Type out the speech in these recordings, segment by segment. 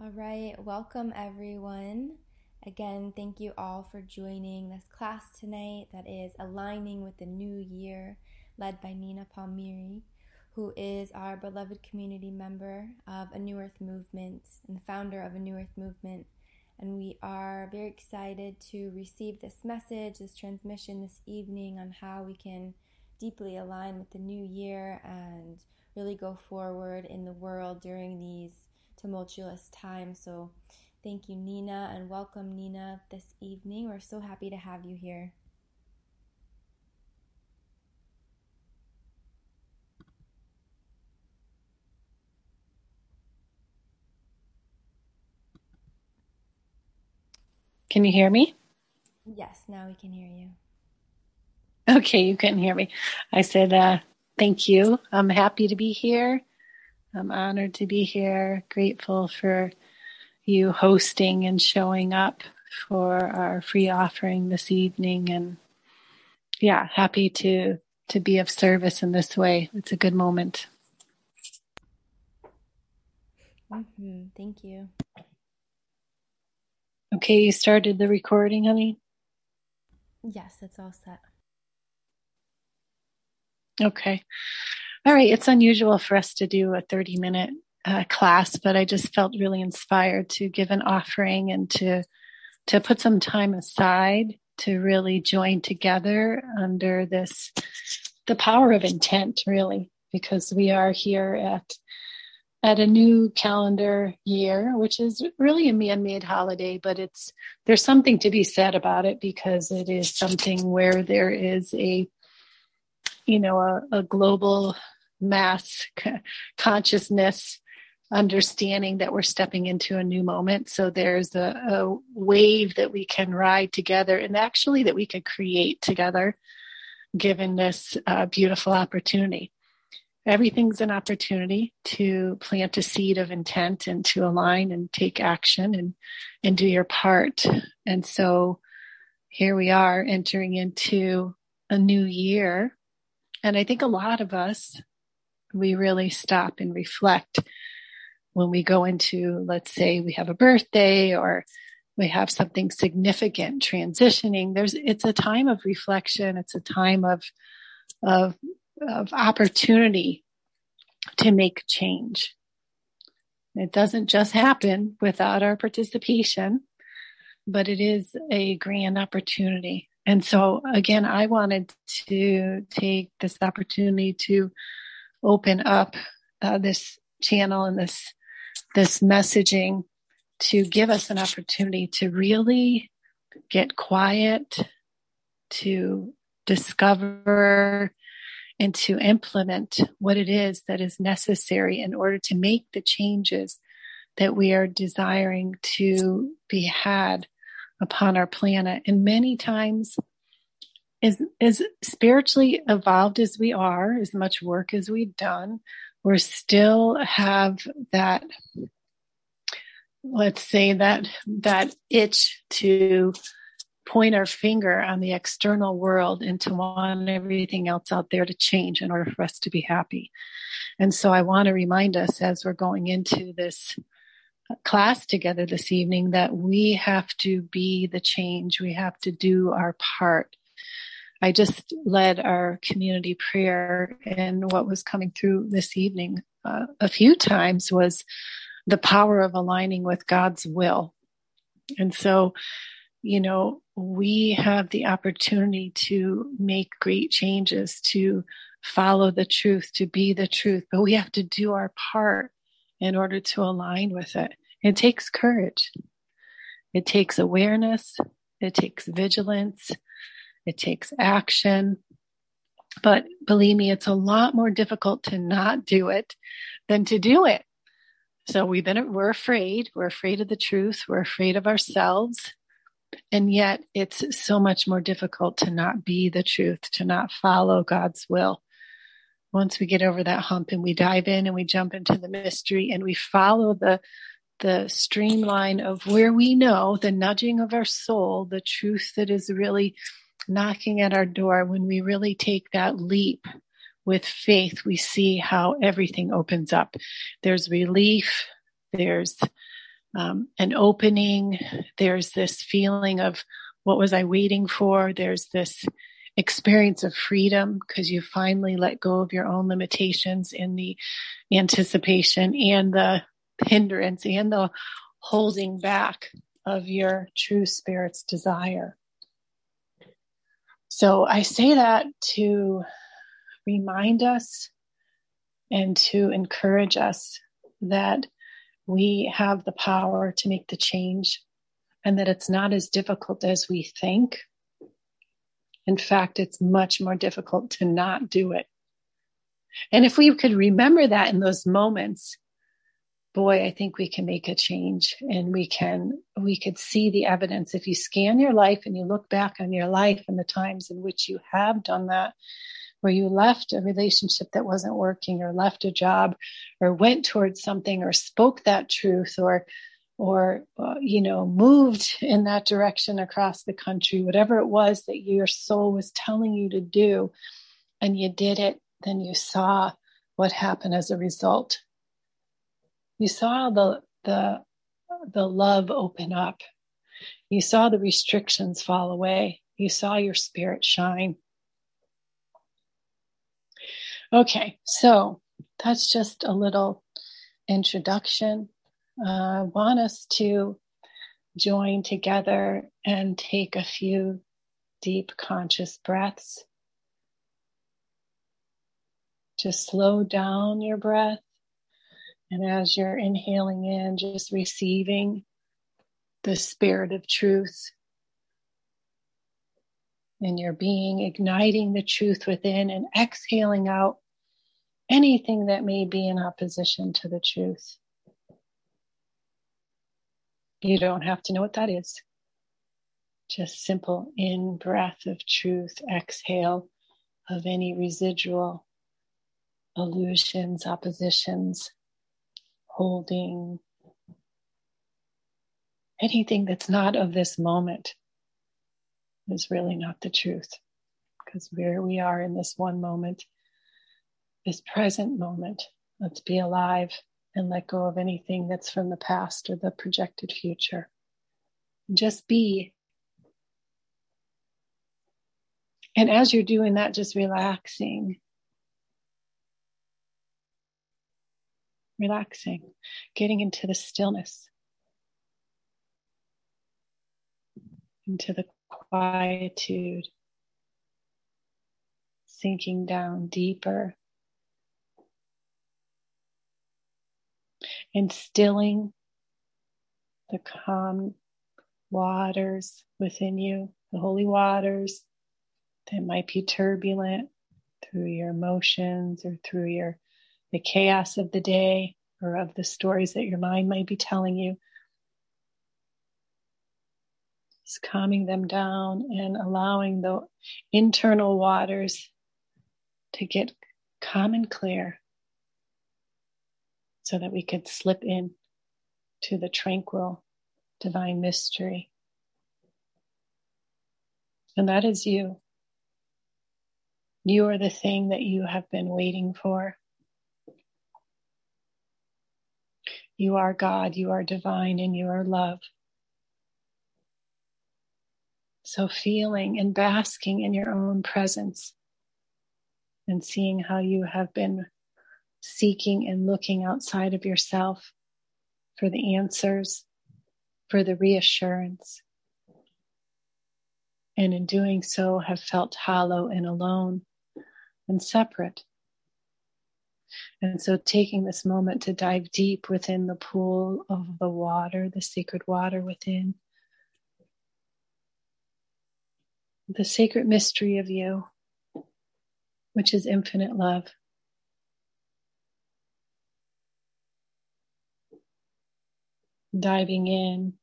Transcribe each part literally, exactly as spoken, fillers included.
All right, welcome everyone. Again, thank you all for joining this class tonight that is Aligning with the New Year, led by Nina Palmieri, who is our beloved community member of A New Earth Movement and the founder of A New Earth Movement. And we are very excited to receive this message, this transmission this evening on how we can deeply align with the new year and really go forward in the world during these tumultuous times. So thank you, Nina, and welcome, Nina, this evening. We're so happy to have you here. Can you hear me? Yes, now we can hear you. Okay, you couldn't hear me. I said, uh, thank you. I'm happy to be here. I'm honored to be here. Grateful for you hosting and showing up for our free offering this evening. And yeah, happy to, to be of service in this way. It's a good moment. Mm-hmm. Thank you. Okay, you started the recording, honey? Yes, it's all set. Okay. All right. It's unusual for us to do a thirty minute uh, class, but I just felt really inspired to give an offering and to, to put some time aside to really join together under this, the power of intent, really, because we are here at, at a new calendar year, which is really a man-made holiday, but it's, there's something to be said about it because it is something where there is a, you know, a, a global mass consciousness understanding that we're stepping into a new moment. So there's a, a wave that we can ride together and actually that we could create together, given this uh, beautiful opportunity. Everything's an opportunity to plant a seed of intent and to align and take action and, and do your part. And so here we are entering into a new year. And I think a lot of us, we really stop and reflect when we go into, let's say we have a birthday or we have something significant transitioning. There's, it's a time of reflection. It's a time of, of, of opportunity to make change. It doesn't just happen without our participation, but it is a grand opportunity. And so again, I wanted to take this opportunity to open up uh, this channel and this this messaging to give us an opportunity to really get quiet, to discover, and to implement what it is that is necessary in order to make the changes that we are desiring to be had upon our planet. And many times, as, as spiritually evolved as we are, as much work as we've done, we still have that, let's say that, that itch to point our finger on the external world and to want everything else out there to change in order for us to be happy. And so I want to remind us as we're going into this class together this evening that we have to be the change. We have to do our part. I just led our community prayer, and what was coming through this evening uh, a few times was the power of aligning with God's will. And so, you know, we have the opportunity to make great changes, to follow the truth, to be the truth, but we have to do our part in order to align with it. It takes courage. It takes awareness. It takes vigilance. It takes action. But believe me, it's a lot more difficult to not do it than to do it. So we've been, we're afraid. We're afraid of the truth. We're afraid of ourselves. And yet it's so much more difficult to not be the truth, to not follow God's will. Once we get over that hump and we dive in and we jump into the mystery and we follow the the streamline of where we know the nudging of our soul, the truth that is really knocking at our door, when we really take that leap with faith, we see how everything opens up. There's relief. There's um, an opening. There's this feeling of, what was I waiting for? There's this experience of freedom because you finally let go of your own limitations in the anticipation and the hindrance and the holding back of your true spirit's desire. So I say that to remind us and to encourage us that we have the power to make the change and that it's not as difficult as we think. In fact, it's much more difficult to not do it. And if we could remember that in those moments, boy, I think we can make a change and we can, we could see the evidence. If you scan your life and you look back on your life and the times in which you have done that, where you left a relationship that wasn't working or left a job or went towards something or spoke that truth or, or, uh, you know, moved in that direction across the country, whatever it was that your soul was telling you to do, and you did it, then you saw what happened as a result. You saw the, the, the love open up. You saw the restrictions fall away. You saw your spirit shine. Okay, so that's just a little introduction. Uh, I want us to join together and take a few deep conscious breaths. Just slow down your breath. And as you're inhaling in, just receiving the spirit of truth in your being, igniting the truth within and exhaling out anything that may be in opposition to the truth. You don't have to know what that is. Just simple in breath of truth, exhale of any residual illusions, oppositions, holding, anything that's not of this moment is really not the truth. Because where we are in this one moment, this present moment, let's be alive and let go of anything that's from the past or the projected future. Just be. And as you're doing that, just relaxing. Relaxing, getting into the stillness, into the quietude, sinking down deeper, instilling the calm waters within you, the holy waters that might be turbulent through your emotions or through your the chaos of the day or of the stories that your mind might be telling you. Just calming them down and allowing the internal waters to get calm and clear so that we could slip in to the tranquil divine mystery. And that is you. You are the thing that you have been waiting for. You are God, you are divine, and you are love. So feeling and basking in your own presence and seeing how you have been seeking and looking outside of yourself for the answers, for the reassurance. And in doing so have felt hollow and alone and separate. And so taking this moment to dive deep within the pool of the water, the sacred water within, the sacred mystery of you, which is infinite love. Diving in.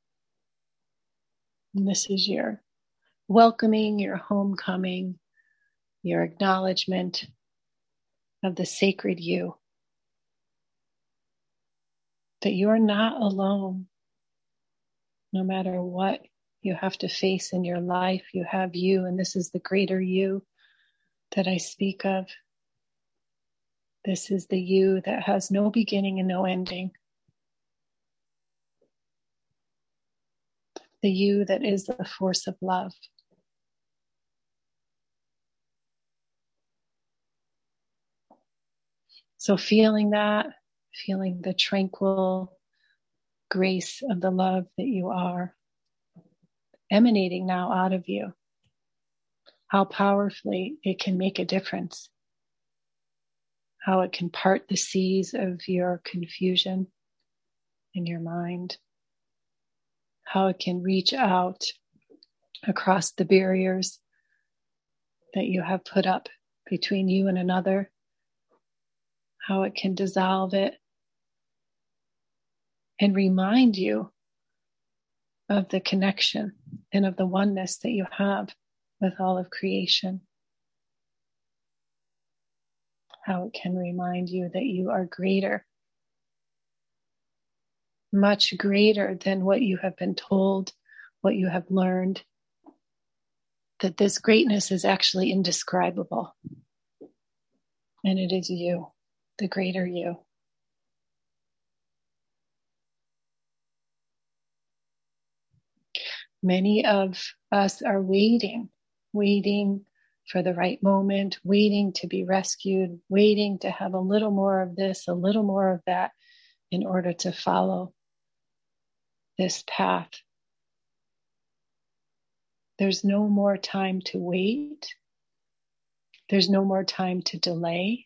And this is your welcoming, your homecoming, your acknowledgement of the sacred you. That you are not alone. No matter what you have to face in your life, you have you, and this is the greater you that I speak of. This is the you that has no beginning and no ending. the you that is the force of love. So feeling that, feeling the tranquil grace of the love that you are, emanating now out of you, how powerfully it can make a difference, how it can part the seas of your confusion in your mind, how it can reach out across the barriers that you have put up between you and another, how it can dissolve it and remind you of the connection and of the oneness that you have with all of creation. How it can remind you that you are greater, much greater than what you have been told, what you have learned, that this greatness is actually indescribable. And it is you, the greater you. Many of us are waiting, waiting for the right moment, waiting to be rescued, waiting to have a little more of this, a little more of that in order to follow this path. There's no more time to wait. There's no more time to delay.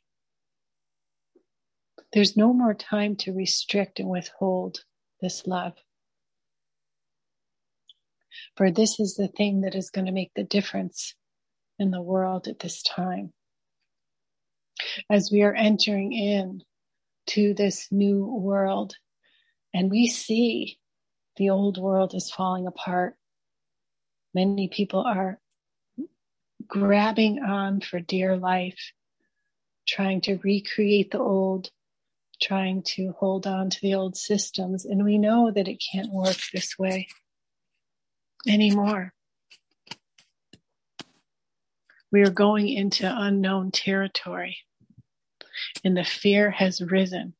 There's no more time to restrict and withhold this love. For this is the thing that is going to make the difference in the world at this time. As we are entering in to this new world and we see the old world is falling apart, many people are grabbing on for dear life, trying to recreate the old, trying to hold on to the old systems. And we know that it can't work this way anymore. We are going into unknown territory, and the fear has risen.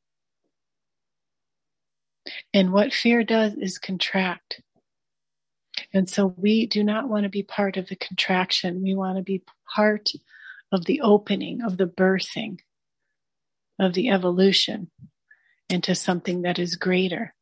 And what fear does is contract. And so we do not want to be part of the contraction. We want to be part of the opening, of the birthing, of the evolution into something that is greater.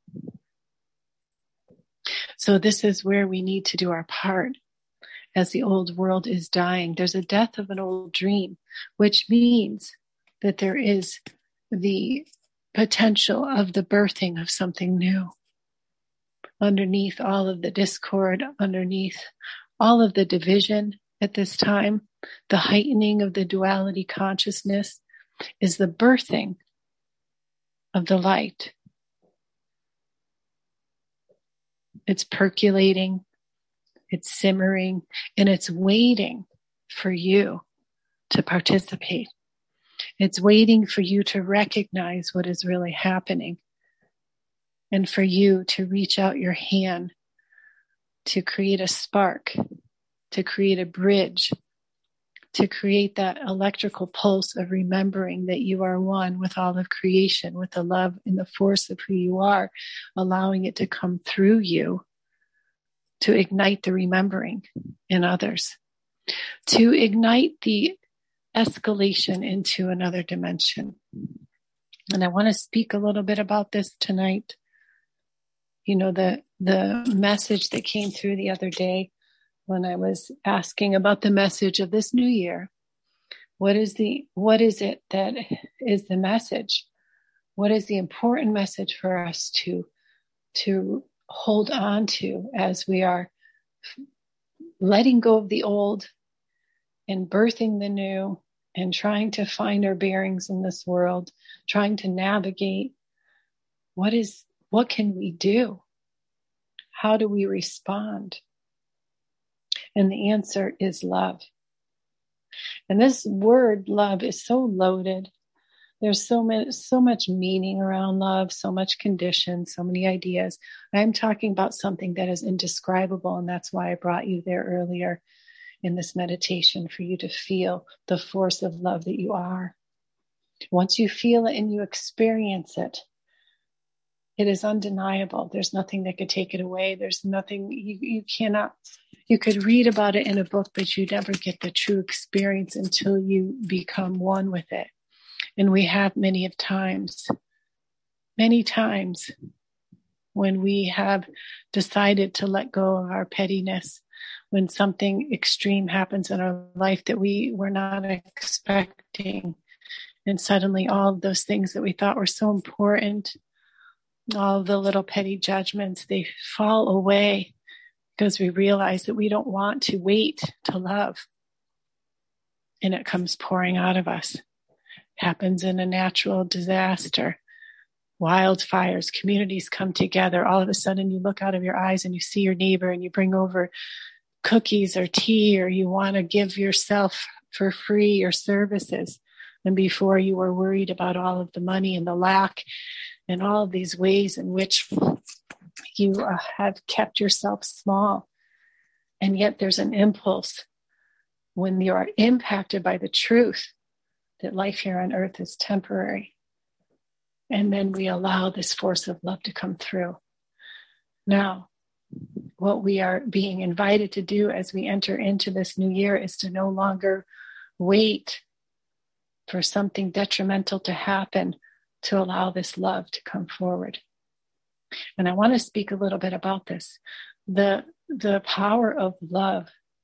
So this is where we need to do our part. As the old world is dying, there's a death of an old dream, which means that there is the potential of the birthing of something new. Underneath all of the discord, underneath all of the division at this time, the heightening of the duality consciousness is the birthing of the light. It's percolating, it's simmering, and it's waiting for you to participate. It's waiting for you to recognize what is really happening and for you to reach out your hand to create a spark, to create a bridge, to create that electrical pulse of remembering that you are one with all of creation, with the love and the force of who you are, allowing it to come through you to ignite the remembering in others, to ignite the escalation into another dimension. And I want to speak a little bit about this tonight. You know, the the message that came through the other day when I was asking about the message of this new year. What is the what is it that is the message? What is the important message for us to to hold on to as we are letting go of the old and birthing the new and trying to find our bearings in this world, trying to navigate what is what can we do? How do we respond? And the answer is love. And this word love is so loaded. There's so much, so much meaning around love, so much condition, so many ideas. I'm talking about something that is indescribable, and that's why I brought you there earlier in this meditation, for you to feel the force of love that you are. Once you feel it and you experience it, It is undeniable. There's nothing that could take it away. There's nothing, you, you cannot, you could read about it in a book, but you never get the true experience until you become one with it. And we have many of times, many times when we have decided to let go of our pettiness, when something extreme happens in our life that we were not expecting. And suddenly all of those things that we thought were so important, all the little petty judgments, they fall away because we realize that we don't want to wait to love. And it comes pouring out of us. It happens in a natural disaster. Wildfires, communities come together. All of a sudden you look out of your eyes and you see your neighbor and you bring over cookies or tea, or you want to give yourself for free your services. And before you were worried about all of the money and the lack and all of these ways in which you uh, have kept yourself small. And yet there's an impulse when you are impacted by the truth that life here on earth is temporary. And then we allow this force of love to come through. Now, what we are being invited to do as we enter into this new year is to no longer wait for something detrimental to happen to allow this love to come forward. And I want to speak a little bit about this. The, the power of love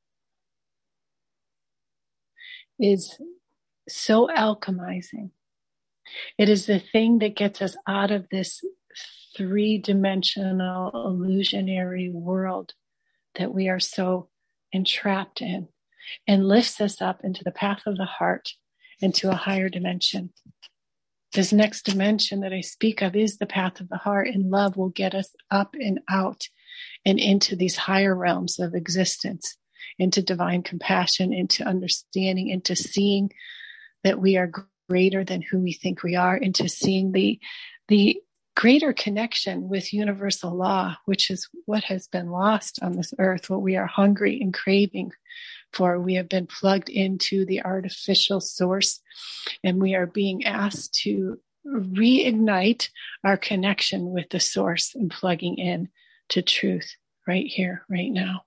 is so alchemizing. It is the thing that gets us out of this three-dimensional illusionary world that we are so entrapped in, and lifts us up into the path of the heart, into a higher dimension. This next dimension that I speak of is the path of the heart, and love will get us up and out and into these higher realms of existence, into divine compassion, into understanding, into seeing that we are greater than who we think we are, into seeing the the greater connection with universal law, which is what has been lost on this earth, what we are hungry and craving for. We have been plugged into the artificial source, and we are being asked to reignite our connection with the source and plugging in to truth right here, right now.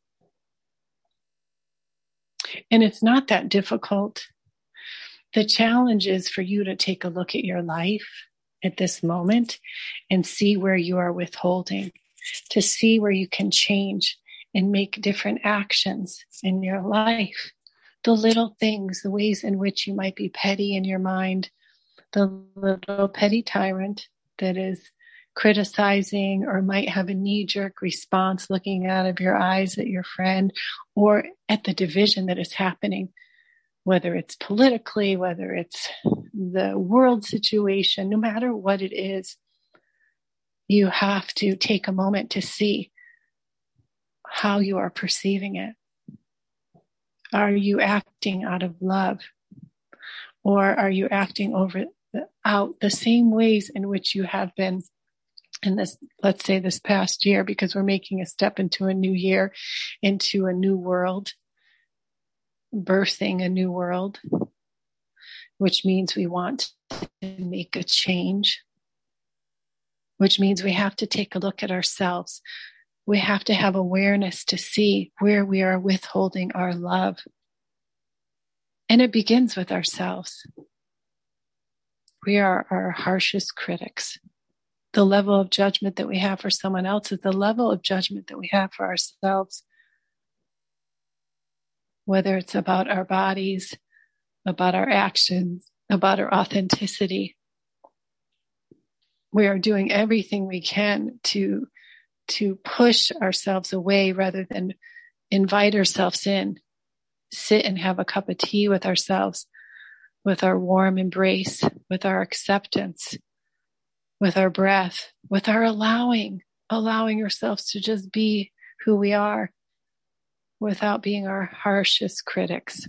And it's not that difficult. The challenge is for you to take a look at your life at this moment and see where you are withholding, to see where you can change and make different actions in your life. The little things, the ways in which you might be petty in your mind, the little petty tyrant that is criticizing or might have a knee-jerk response looking out of your eyes at your friend or at the division that is happening, whether it's politically, whether it's the world situation, no matter what it is, you have to take a moment to see how you are perceiving it. Are you acting out of love? Or are you acting over the, out the same ways in which you have been in this, let's say this past year, because we're making a step into a new year, into a new world, birthing a new world, which means we want to make a change, which means we have to take a look at ourselves. We have to have awareness to see where we are withholding our love. And it begins with ourselves. We are our harshest critics. The level of judgment that we have for someone else is the level of judgment that we have for ourselves. Whether it's about our bodies, about our actions, about our authenticity. We are doing everything we can to, to push ourselves away rather than invite ourselves in, sit and have a cup of tea with ourselves, with our warm embrace, with our acceptance, with our breath, with our allowing, allowing ourselves to just be who we are without being our harshest critics.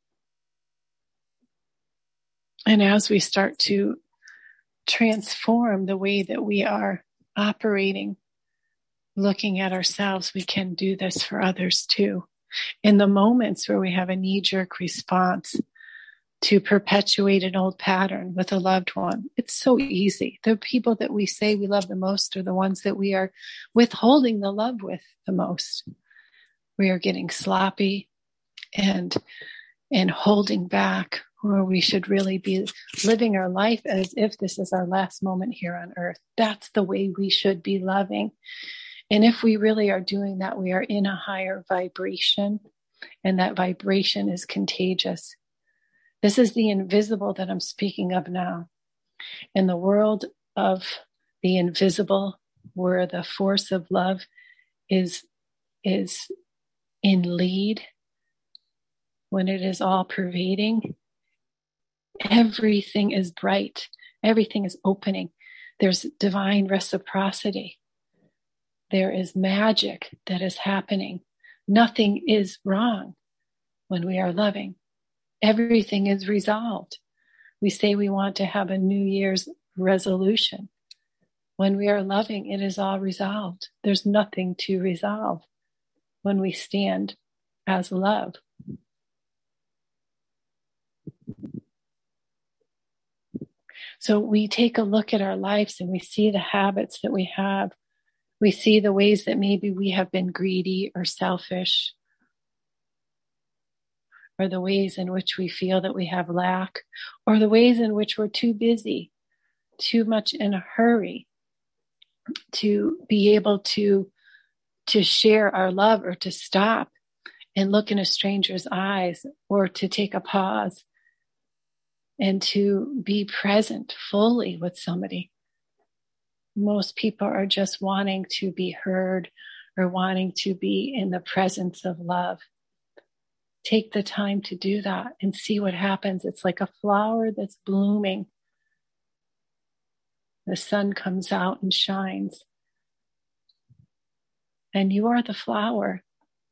And as we start to transform the way that we are operating, looking at ourselves, we can do this for others too. In the moments where we have a knee-jerk response, to perpetuate an old pattern with a loved one. It's so easy. The people that we say we love the most are the ones that we are withholding the love with the most. We are getting sloppy and and holding back, where we should really be living our life as if this is our last moment here on earth. That's the way we should be loving. And if we really are doing that, we are in a higher vibration, and that vibration is contagious. This is the invisible that I'm speaking of now. In the world of the invisible, where the force of love is, is in lead, when it is all pervading, everything is bright. Everything is opening. There's divine reciprocity. There is magic that is happening. Nothing is wrong when we are loving. Everything is resolved. We say we want to have a New Year's resolution. When we are loving, it is all resolved. There's nothing to resolve when we stand as love. So we take a look at our lives and we see the habits that we have. We see the ways that maybe we have been greedy or selfish, or the ways in which we feel that we have lack, or the ways in which we're too busy, too much in a hurry to be able to, to share our love, or to stop and look in a stranger's eyes, or to take a pause and to be present fully with somebody. Most people are just wanting to be heard or wanting to be in the presence of love. Take the time to do that and see what happens. It's like a flower that's blooming. The sun comes out and shines. And you are the flower.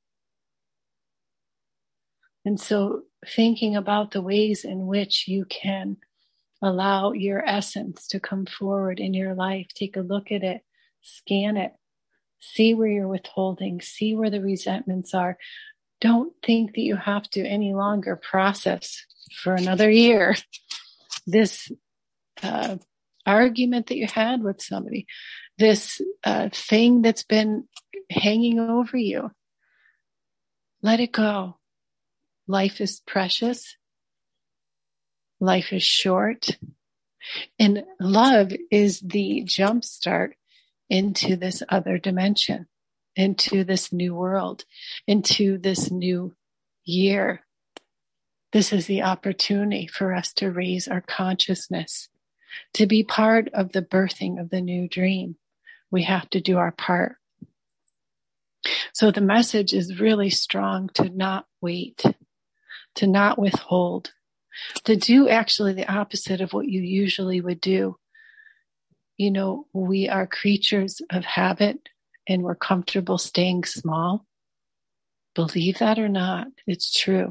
And so thinking about the ways in which you can allow your essence to come forward in your life, take a look at it, scan it, see where you're withholding, see where the resentments are. Don't think that you have to any longer process for another year this uh, argument that you had with somebody, this uh, thing that's been hanging over you. Let it go. Life is precious. Life is short. And love is the jumpstart into this other dimension, into this new world, into this new year. This is the opportunity for us to raise our consciousness, to be part of the birthing of the new dream. We have to do our part. So the message is really strong to not wait, to not withhold, to do actually the opposite of what you usually would do. You know, we are creatures of habit and we're comfortable staying small. Believe that or not, it's true.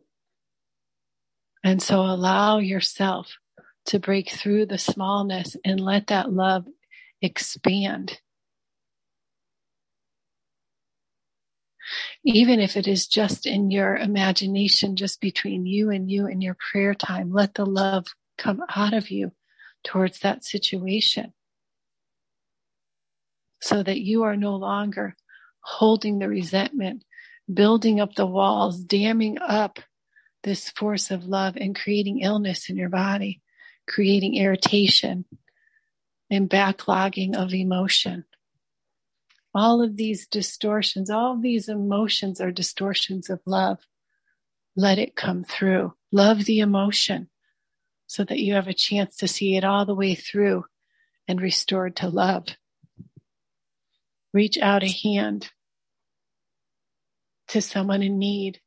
And so allow yourself to break through the smallness and let that love expand. Even if it is just in your imagination, just between you and you in your prayer time, let the love come out of you towards that situation so that you are no longer holding the resentment, building up the walls, damming up this force of love and creating illness in your body, creating irritation and backlogging of emotion. All of these distortions, all of these emotions are distortions of love. Let it come through. Love the emotion so that you have a chance to see it all the way through and restored to love. Reach out a hand to someone in need.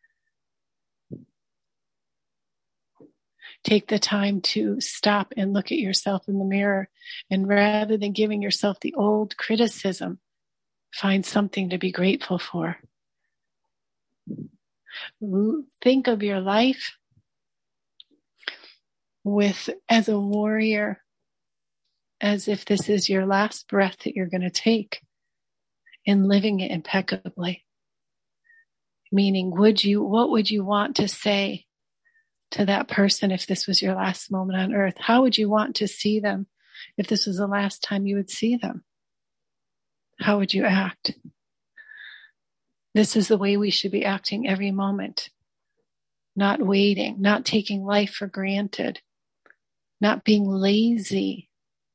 Take the time to stop and look at yourself in the mirror, and rather than giving yourself the old criticism, find something to be grateful for. Think of your life with as a warrior, as if this is your last breath that you're going to take, and living it impeccably. Meaning, would you, what would you want to say to that person if this was your last moment on earth? How would you want to see them if this was the last time you would see them? How would you act? This is the way we should be acting every moment. Not waiting, not taking life for granted, not being lazy,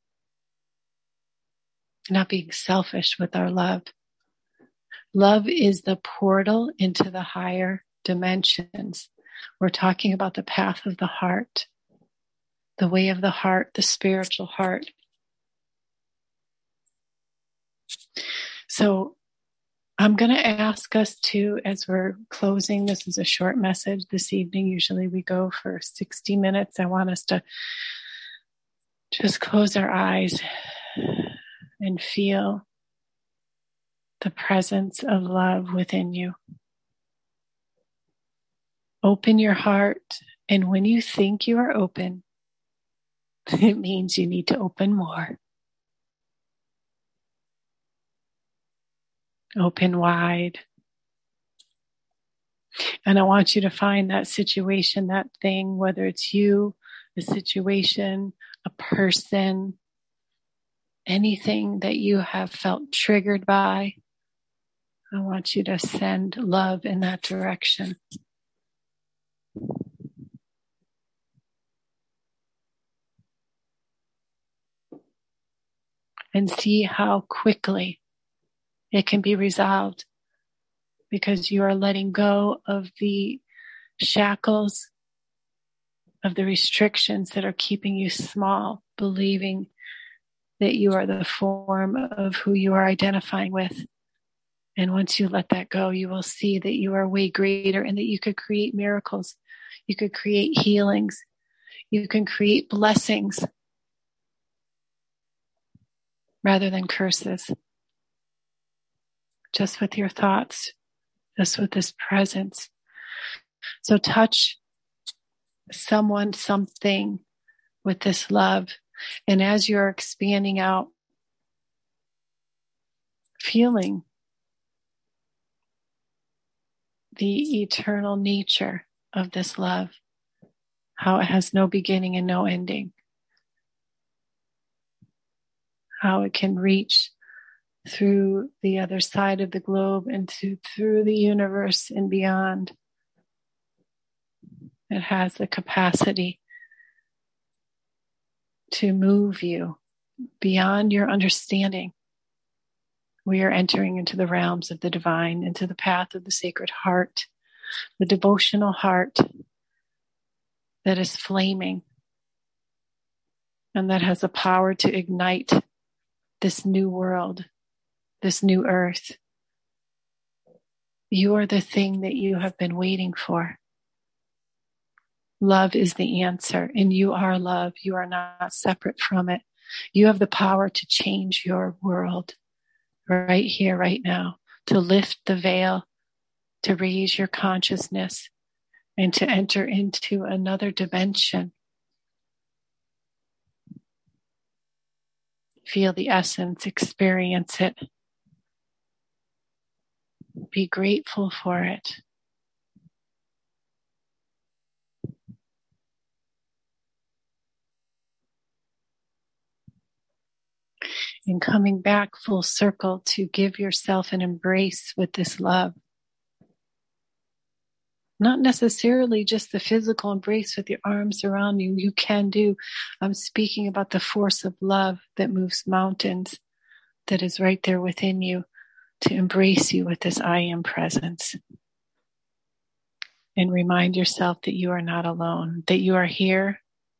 not being selfish with our love. Love is the portal into the higher dimensions. We're talking about the path of the heart, the way of the heart, the spiritual heart. So I'm going to ask us to, as we're closing, this is a short message this evening. Usually we go for sixty minutes. I want us to just close our eyes and feel the presence of love within you. Open your heart, and when you think you are open, it means you need to open more. Open wide. And I want you to find that situation, that thing, whether it's you, a situation, a person, anything that you have felt triggered by. I want you to send love in that direction. And see how quickly it can be resolved, because you are letting go of the shackles, of the restrictions that are keeping you small, believing that you are the form of who you are identifying with. And once you let that go, you will see that you are way greater and that you could create miracles. You could create healings. You can create blessings rather than curses. Just with your thoughts, just with this presence. So touch someone, something with this love. And as you're expanding out, feeling the eternal nature of this love, how it has no beginning and no ending, how it can reach through the other side of the globe and to, through the universe and beyond. It has the capacity to move you beyond your understanding. We are entering into the realms of the divine, into the path of the sacred heart, the devotional heart that is flaming and that has the power to ignite this new world, this new earth. You are the thing that you have been waiting for. Love is the answer, and you are love. You are not separate from it. You have the power to change your world right here, right now, to lift the veil, to raise your consciousness, and to enter into another dimension. Feel the essence, experience it. Be grateful for it. And coming back full circle to give yourself an embrace with this love. Not necessarily just the physical embrace with your arms around you. You can do. I'm speaking about the force of love that moves mountains, that is right there within you, to embrace you with this I am presence. And remind yourself that you are not alone, that you are here,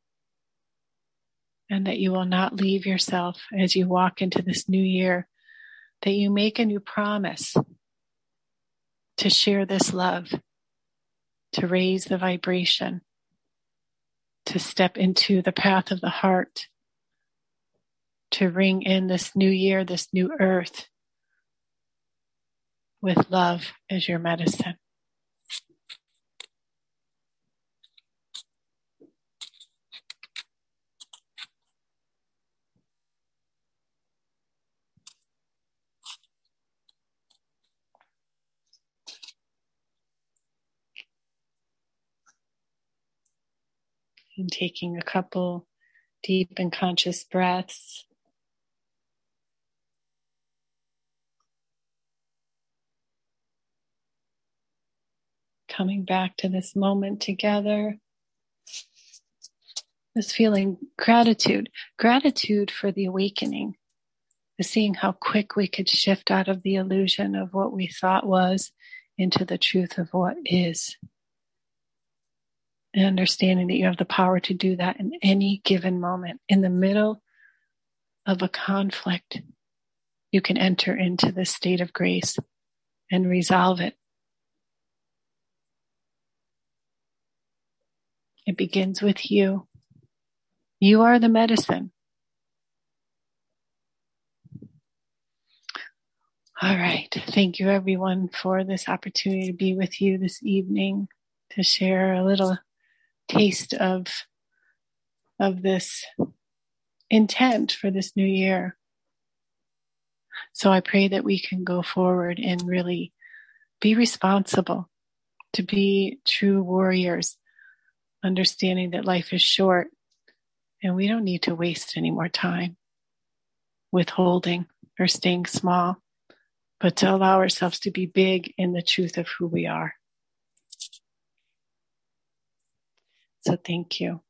and that you will not leave yourself as you walk into this new year, that you make a new promise to share this love, to raise the vibration, to step into the path of the heart, to ring in this new year, this new earth, with love as your medicine. and taking a couple deep and conscious breaths. Coming back to this moment together. Just feeling gratitude, gratitude for the awakening, the seeing how quick we could shift out of the illusion of what we thought was into the truth of what is. And understanding that you have the power to do that in any given moment. In the middle of a conflict, you can enter into this state of grace and resolve it. It begins with you. You are the medicine. All right. Thank you, everyone, for this opportunity to be with you this evening, to share a little taste of, of this intent for this new year. So I pray that we can go forward and really be responsible, to be true warriors, understanding that life is short and we don't need to waste any more time withholding or staying small, but to allow ourselves to be big in the truth of who we are. So thank you.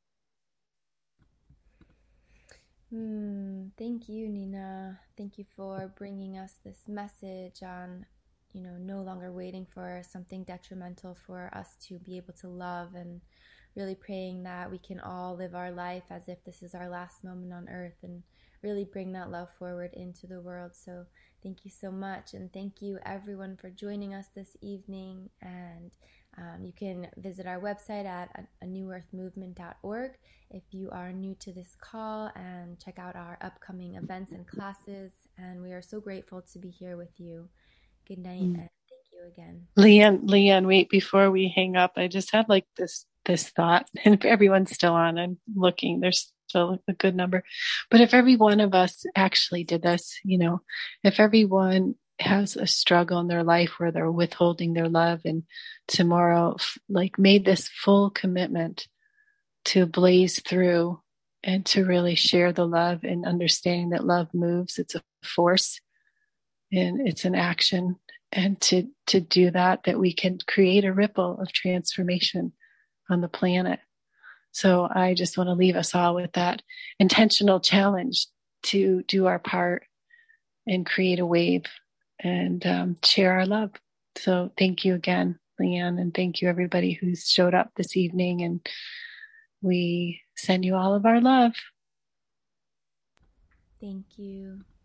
Mm, thank you, Nina. Thank you for bringing us this message on, you know, no longer waiting for something detrimental for us to be able to love, and really praying that we can all live our life as if this is our last moment on earth and really bring that love forward into the world. So thank you so much. And thank you everyone for joining us this evening. And um, you can visit our website at a new earth movement dot org if you are new to this call, and check out our upcoming events and classes. And we are so grateful to be here with you. Good night, mm. and thank you again. Leanne, Leanne, wait, before we hang up, I just had like this this thought, and if everyone's still on, I'm looking, there's still a good number. But if every one of us actually did this, you know, if everyone has a struggle in their life where they're withholding their love, and tomorrow, like, made this full commitment to blaze through and to really share the love, and understanding that love moves, it's a force and it's an action. And to, to do that, that we can create a ripple of transformation on the planet. So I just want to leave us all with that intentional challenge to do our part and create a wave and um, share our love. So thank you again, Leanne, and thank you everybody who's showed up this evening, and we send you all of our love. Thank you.